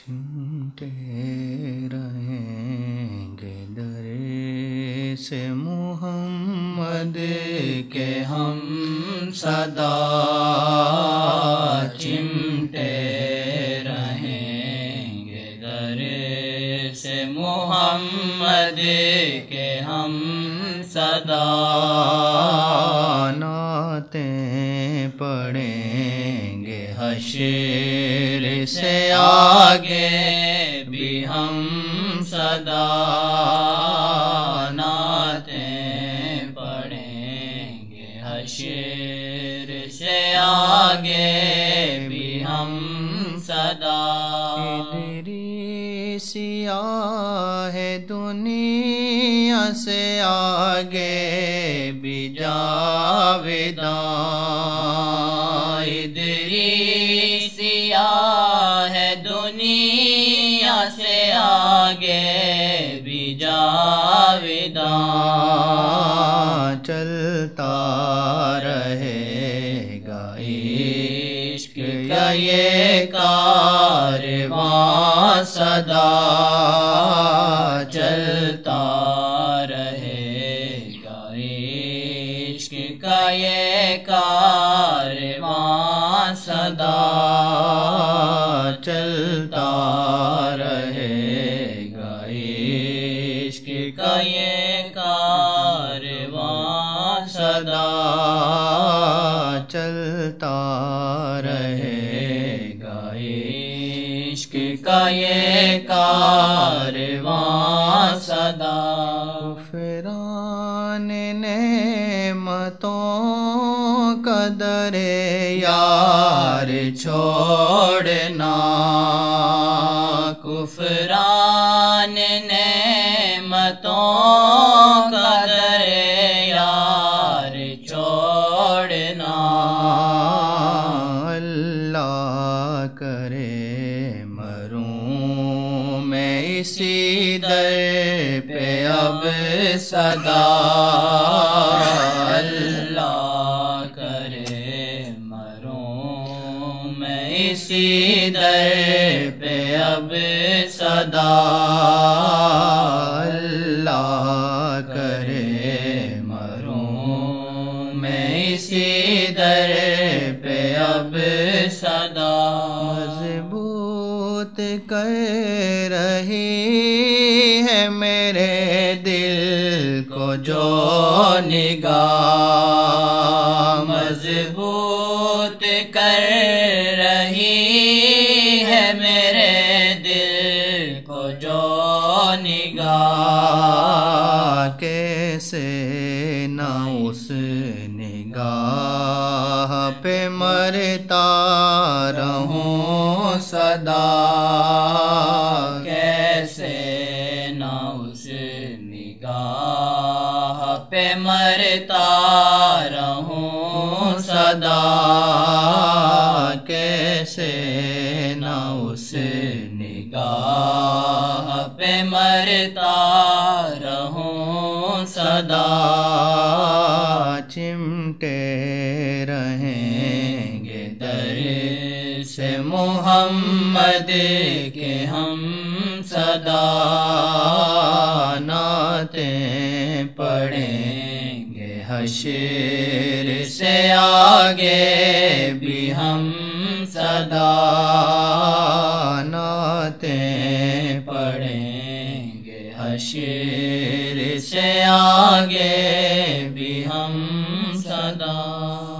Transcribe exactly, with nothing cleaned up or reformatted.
چمٹے رہیں گے در سے محمد کے ہم صدا، چمٹے رہیں گے در سے محمد کے ہم صدا، نعتیں پڑھیں گے حشر سے آگے بھی ہم صدا، نعتیں پڑھیں گے حشر سے آگے بھی ہم صدا، ادری سیاہ ہے دنیا سے آگے بھی جاویداں، ادری سیاہ ہے دنیا سے آگے بھی جاویداں، چلتا رہے گا عشق کا یہ کارواں سدا، چلتا رہے گا عشق کا یہ کارواں سدا، چلتا رہے گا عشق کا یہ کارواں سدا، چلتا رہے گا عشق کا یہ کارواں سدا، کفران نعمتوں کا در یار چھوڑنا، کفران نعمتوں کا در یار چھوڑنا، اللہ کرے مروں میں اسی در پہ اب صدا، اللہ کرے مروں میں اسی در پہ اب صدا، اللہ کرے مروں میں اسی در پہ اب صدا، مضبوط کر رہی ہے میرے دل کو جو نگاہ، مضبوط کر رہی ہے میرے دل کو جو نگاہ، کیسے نہ اس نگاہ پہ مرتا رہوں صدا، کیسے نہ اس نگاہ پہ مرتا رہوں صدا، کیسے نہ اس نگاہ پہ مرتا رہوں صدا، چمٹے رہیں گے در سے محمد کے ہم صدا، نعتیں پڑھیں گے حشر سے آگے بھی ہم صدا، نعتیں پڑھیں گے حشر سے آگے بھی ہم صدا۔